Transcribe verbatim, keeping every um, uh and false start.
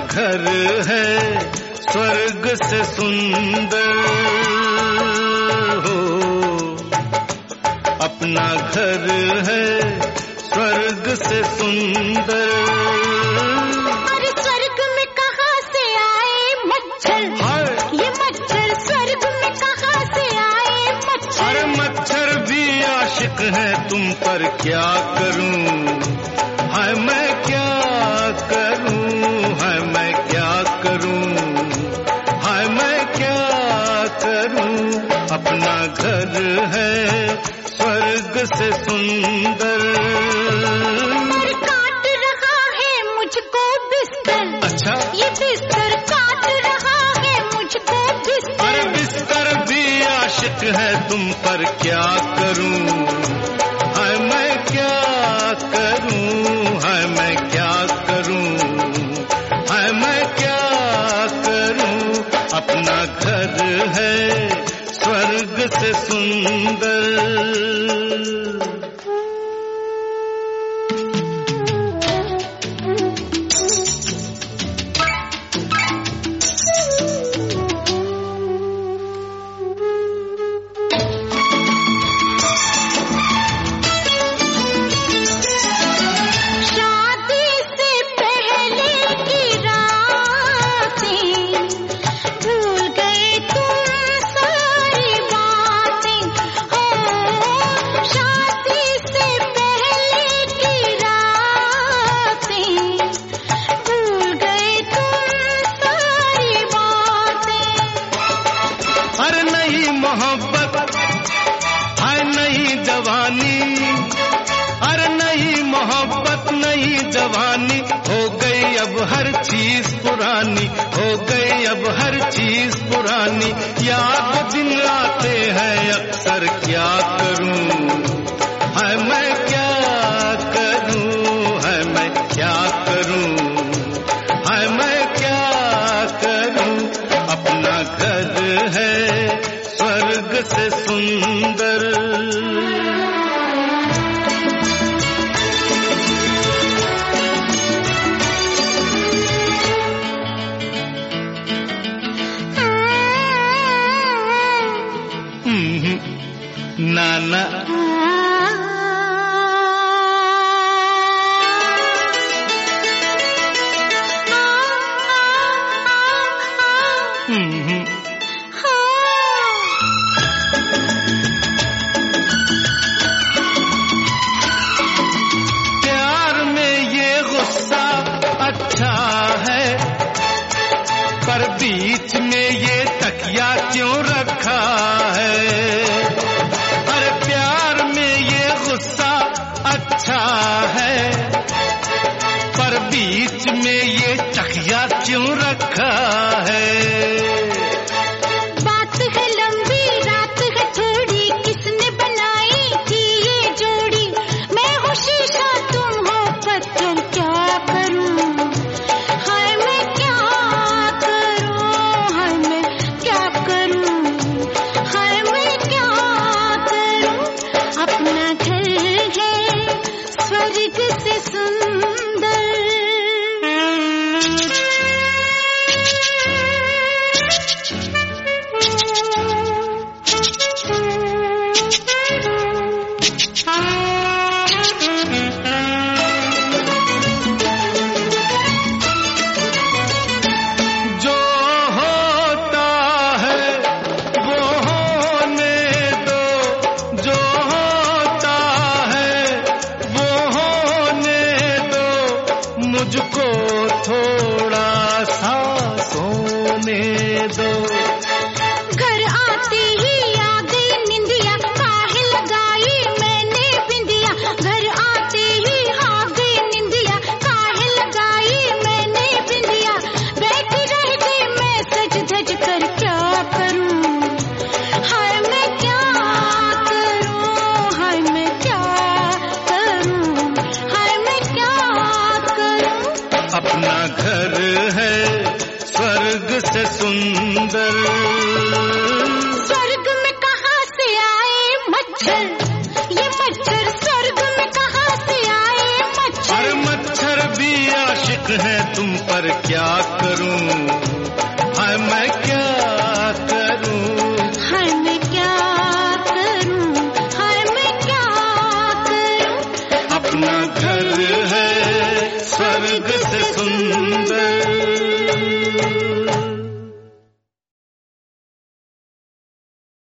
घर है स्वर्ग से सुंदर हो, अपना घर है स्वर्ग से सुंदर। अरे स्वर्ग में कहाँ से आए मच्छर, ये मच्छर स्वर्ग में कहाँ से आए मच्छर। अरे मच्छर भी आशिक है तुम पर, क्या करूं हाय मैं क्या करूं, हाय मैं क्या करूं, हाय मैं क्या करूं। अपना घर है स्वर्ग से सुंदर। और काट रहा है मुझको बिस्तर, अच्छा ये बिस्तर काट रहा है मुझको बिस्तर। अरे बिस्तर भी आशिक है तुम पर, क्या करूं हाय मैं क्या करूं, हाय मैं क्या करूं, हाय मैं क्या करूं। अपना घर है स्वर्ग से सुंदर। मोहब्बत हाय नहीं जवानी, अरे नहीं मोहब्बत नहीं जवानी, हो गई अब हर चीज पुरानी, हो गई अब हर चीज पुरानी। याद दिन आते हैं अक्सर, क्या करूं हाय मैं क्या करूं, हाय मैं क्या करूं, हाय मैं क्या करूं। अपना घर है स्वर्ग से सुंदर। नाना प्यार में ये गुस्सा अच्छा है, पर बीच में ये तकिया क्यों रखा है। अरे प्यार में ये गुस्सा अच्छा है, पर बीच में ये तकिया क्यों रखा है। बात है लंबी रात है थोड़ी, किसने बनाई थी ये जोड़ी। मैं हूँ शीशा तुम हो पत्थर, क्या करूं हाय मैं क्या करूं, हाय मैं क्या करूं, हाय मैं क्या करूं। अपना घर है स्वर्ग से सुंदर। जो होता है वो होने दो, जो होता है वो होने दो, मुझको थोड़ा सा सोने दो। घर आते ही आ गई निंदिया, काहे लगाई मैंने बिंदिया। घर आते ही आ गई निंदिया, काहे लगाई मैंने बिंदिया। बैठी रह गई मैं सज धज कर, क्या करूं हाय मैं क्या करूं, हाय मैं क्या करूं, हाय मैं क्या करूं। अपना घर है स्वर्ग से सुंदर। स्वर्ग में कहाँ से आए मच्छर, ये मच्छर स्वर्ग में कहाँ से आए मच्छर। अरे मच्छर भी आशिक हैं तुम पर क्या करूं, हाय मैं क्या करूं, हाय मैं क्या करूं, हाय मैं क्या करूं। अपना घर है स्वर्ग से सुंदर।